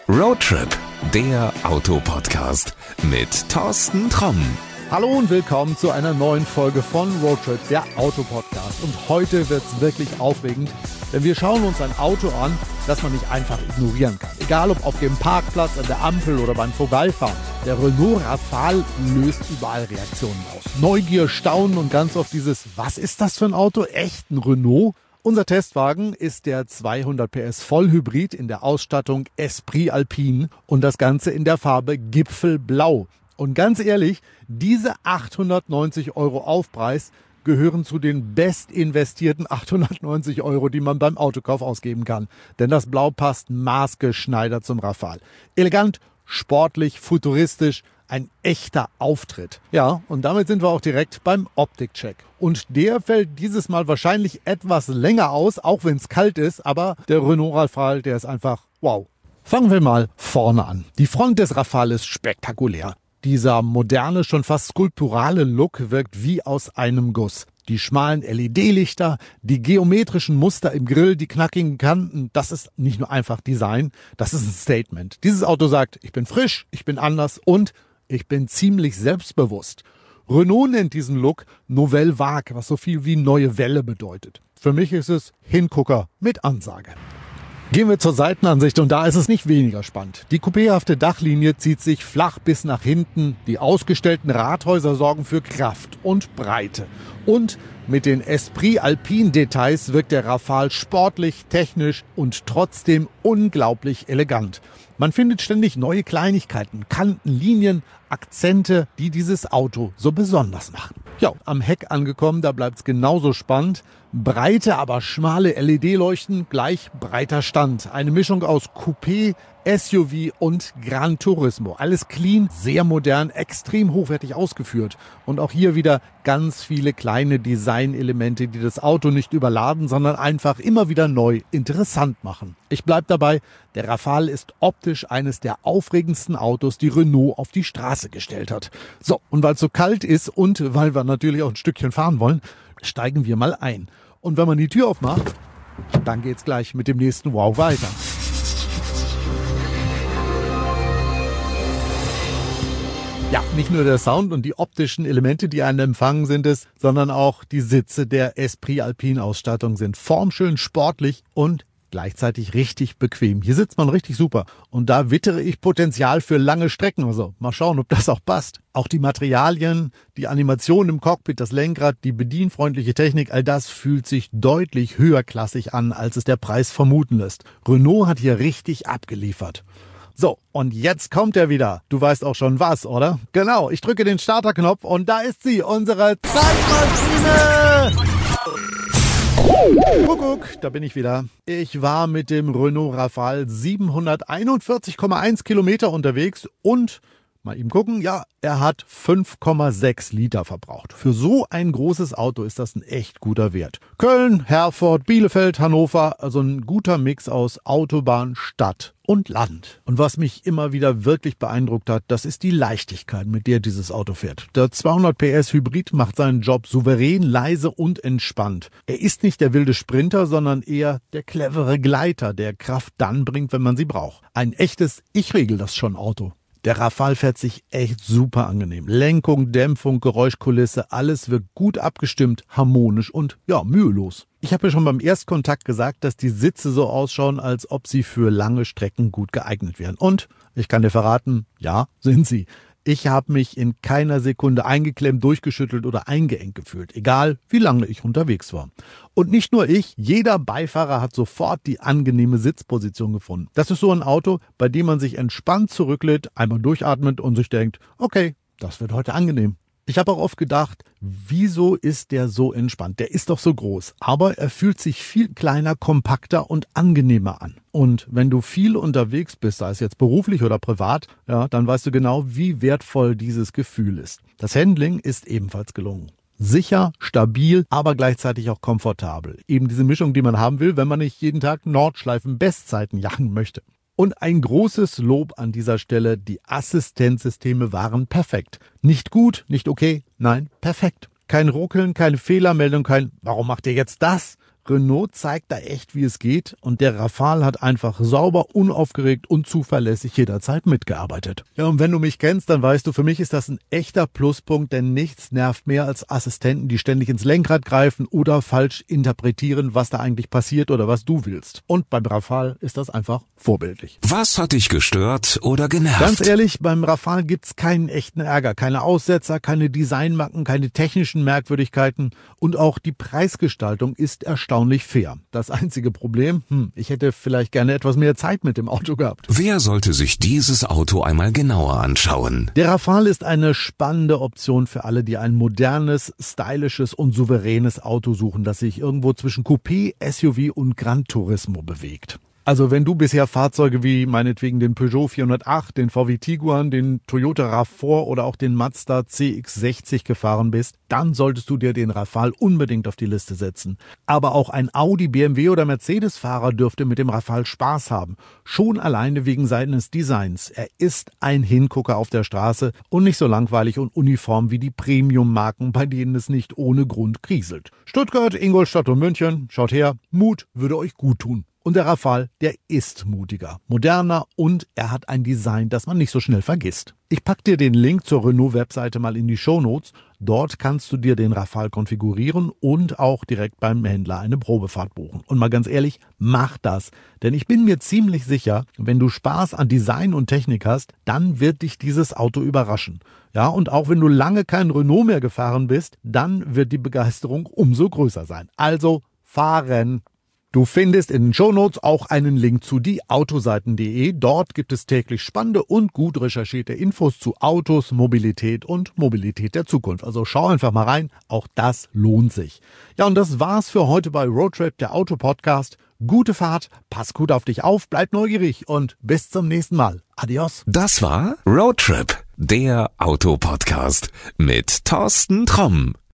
Roadtrip, der Autopodcast mit Thorsten Tromm. Hallo und willkommen zu einer neuen Folge von Roadtrip, der Autopodcast. Und heute wird's wirklich aufregend, denn wir schauen uns ein Auto an, das man nicht einfach ignorieren kann. Egal ob auf dem Parkplatz, an der Ampel oder beim Vorbeifahren. Der Renault Rafale löst überall Reaktionen aus. Neugier, Staunen und ganz oft dieses, was ist das für ein Auto? Echt ein Renault? Unser Testwagen ist der 200 PS Vollhybrid in der Ausstattung Esprit Alpine und das Ganze in der Farbe Gipfelblau. Und ganz ehrlich, diese 890 € Aufpreis gehören zu den best investierten 890 €, die man beim Autokauf ausgeben kann. Denn das Blau passt maßgeschneidert zum Rafale. Elegant, sportlich, futuristisch, ein echter Auftritt. Ja, und damit sind wir auch direkt beim Optikcheck. Und der fällt dieses Mal wahrscheinlich etwas länger aus, auch wenn es kalt ist. Aber der Renault Rafale, der ist einfach wow. Fangen wir mal vorne an. Die Front des Rafale ist spektakulär. Dieser moderne, schon fast skulpturale Look wirkt wie aus einem Guss. Die schmalen LED-Lichter, die geometrischen Muster im Grill, die knackigen Kanten, das ist nicht nur einfach Design, das ist ein Statement. Dieses Auto sagt, ich bin frisch, ich bin anders und ich bin ziemlich selbstbewusst. Renault nennt diesen Look Nouvelle Vague, was so viel wie neue Welle bedeutet. Für mich ist es Hingucker mit Ansage. Gehen wir zur Seitenansicht und da ist es nicht weniger spannend. Die coupéhafte Dachlinie zieht sich flach bis nach hinten. Die ausgestellten Rathäuser sorgen für Kraft und Breite. Und mit den Esprit Alpine Details wirkt der Rafale sportlich, technisch und trotzdem unglaublich elegant. Man findet ständig neue Kleinigkeiten, Kanten, Linien, Akzente, die dieses Auto so besonders machen. Ja, am Heck angekommen, da bleibt's genauso spannend. Breite, aber schmale LED-Leuchten, gleich breiter Stand. Eine Mischung aus Coupé, SUV und Gran Turismo. Alles clean, sehr modern, extrem hochwertig ausgeführt. Und auch hier wieder ganz viele kleine Designelemente, die das Auto nicht überladen, sondern einfach immer wieder neu interessant machen. Ich bleib dabei, der Rafale ist optisch eines der aufregendsten Autos, die Renault auf die Straße gestellt hat. So, und weil es so kalt ist und weil wir natürlich auch ein Stückchen fahren wollen, steigen wir mal ein. Und wenn man die Tür aufmacht, dann geht's gleich mit dem nächsten Wow weiter. Ja, nicht nur der Sound und die optischen Elemente, die einen empfangen, sind es, sondern auch die Sitze der Esprit Alpine Ausstattung sind formschön, sportlich und gleichzeitig richtig bequem. Hier sitzt man richtig super und da wittere ich Potenzial für lange Strecken. Also mal schauen, ob das auch passt. Auch die Materialien, die Animation im Cockpit, das Lenkrad, die bedienfreundliche Technik, all das fühlt sich deutlich höherklassig an, als es der Preis vermuten lässt. Renault hat hier richtig abgeliefert. So, und jetzt kommt er wieder. Du weißt auch schon was, oder? Genau, ich drücke den Starterknopf und da ist sie, unsere Zeitmaschine! Kuckuck, da bin ich wieder. Ich war mit dem Renault Rafale 741,1 Kilometer unterwegs und mal eben gucken, ja, er hat 5,6 Liter verbraucht. Für so ein großes Auto ist das ein echt guter Wert. Köln, Herford, Bielefeld, Hannover, also ein guter Mix aus Autobahn, Stadt und Land. Und was mich immer wieder wirklich beeindruckt hat, das ist die Leichtigkeit, mit der dieses Auto fährt. Der 200 PS Hybrid macht seinen Job souverän, leise und entspannt. Er ist nicht der wilde Sprinter, sondern eher der clevere Gleiter, der Kraft dann bringt, wenn man sie braucht. Ein echtes Ich regel das schon Auto. Der Rafale fährt sich echt super angenehm. Lenkung, Dämpfung, Geräuschkulisse, alles wirkt gut abgestimmt, harmonisch und ja, mühelos. Ich habe ja schon beim Erstkontakt gesagt, dass die Sitze so ausschauen, als ob sie für lange Strecken gut geeignet wären. Und ich kann dir verraten, ja, sind sie. Ich habe mich in keiner Sekunde eingeklemmt, durchgeschüttelt oder eingeengt gefühlt, egal wie lange ich unterwegs war. Und nicht nur ich, jeder Beifahrer hat sofort die angenehme Sitzposition gefunden. Das ist so ein Auto, bei dem man sich entspannt zurücklädt, einmal durchatmet und sich denkt, okay, das wird heute angenehm. Ich habe auch oft gedacht, wieso ist der so entspannt? Der ist doch so groß, aber er fühlt sich viel kleiner, kompakter und angenehmer an. Und wenn du viel unterwegs bist, sei es jetzt beruflich oder privat, ja, dann weißt du genau, wie wertvoll dieses Gefühl ist. Das Handling ist ebenfalls gelungen. Sicher, stabil, aber gleichzeitig auch komfortabel. Eben diese Mischung, die man haben will, wenn man nicht jeden Tag Nordschleifen-Bestzeiten jagen möchte. Und ein großes Lob an dieser Stelle, die Assistenzsysteme waren perfekt. Nicht gut, nicht okay, nein, perfekt. Kein Ruckeln, keine Fehlermeldung, kein "Warum macht ihr jetzt das?" Renault zeigt da echt, wie es geht und der Rafale hat einfach sauber, unaufgeregt und zuverlässig jederzeit mitgearbeitet. Ja, und wenn du mich kennst, dann weißt du, für mich ist das ein echter Pluspunkt, denn nichts nervt mehr als Assistenten, die ständig ins Lenkrad greifen oder falsch interpretieren, was da eigentlich passiert oder was du willst. Und beim Rafale ist das einfach vorbildlich. Was hat dich gestört oder genervt? Ganz ehrlich, beim Rafale gibt's keinen echten Ärger, keine Aussetzer, keine Designmacken, keine technischen Merkwürdigkeiten und auch die Preisgestaltung ist erstaunlich fair. Das einzige Problem, ich hätte vielleicht gerne etwas mehr Zeit mit dem Auto gehabt. Wer sollte sich dieses Auto einmal genauer anschauen? Der Rafale ist eine spannende Option für alle, die ein modernes, stylisches und souveränes Auto suchen, das sich irgendwo zwischen Coupé, SUV und Gran Turismo bewegt. Also wenn du bisher Fahrzeuge wie meinetwegen den Peugeot 408, den VW Tiguan, den Toyota RAV4 oder auch den Mazda CX-60 gefahren bist, dann solltest du dir den Rafale unbedingt auf die Liste setzen. Aber auch ein Audi, BMW oder Mercedes-Fahrer dürfte mit dem Rafale Spaß haben. Schon alleine wegen seines Designs. Er ist ein Hingucker auf der Straße und nicht so langweilig und uniform wie die Premium-Marken, bei denen es nicht ohne Grund kriselt. Stuttgart, Ingolstadt und München, schaut her, Mut würde euch gut tun. Und der Rafale, der ist mutiger, moderner und er hat ein Design, das man nicht so schnell vergisst. Ich pack dir den Link zur Renault-Webseite mal in die Shownotes. Dort kannst du dir den Rafale konfigurieren und auch direkt beim Händler eine Probefahrt buchen. Und mal ganz ehrlich, mach das. Denn ich bin mir ziemlich sicher, wenn du Spaß an Design und Technik hast, dann wird dich dieses Auto überraschen. Ja, und auch wenn du lange kein Renault mehr gefahren bist, dann wird die Begeisterung umso größer sein. Also fahren! Du findest in den Shownotes auch einen Link zu dieautoseiten.de. Dort gibt es täglich spannende und gut recherchierte Infos zu Autos, Mobilität und Mobilität der Zukunft. Also schau einfach mal rein, auch das lohnt sich. Ja, und das war's für heute bei Roadtrip, der Autopodcast. Gute Fahrt, pass gut auf dich auf, bleib neugierig und bis zum nächsten Mal. Adios. Das war Roadtrip, der Autopodcast mit Thorsten Tromm.